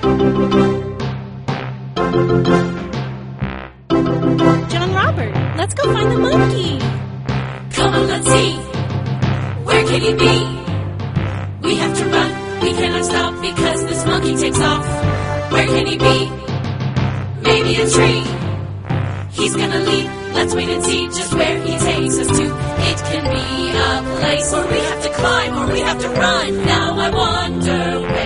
John Robert, let's go find the monkey. Come on, let's see. Where can he be? We have to run, we cannot stop because this monkey takes off. Where can he be? Maybe a tree. He's gonna leap, let's wait and see just where he takes us to. It can be a place where we have to climb or we have to run. Now I wonder where